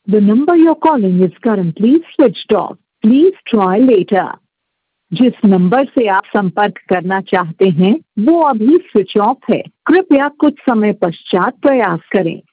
The number you're calling is currently switched off. Please try later. जिस number से आप संपर्क करना चाहते हैं वो अभी स्विच ऑफ है। कृपया कुछ समय पश्चात प्रयास करें।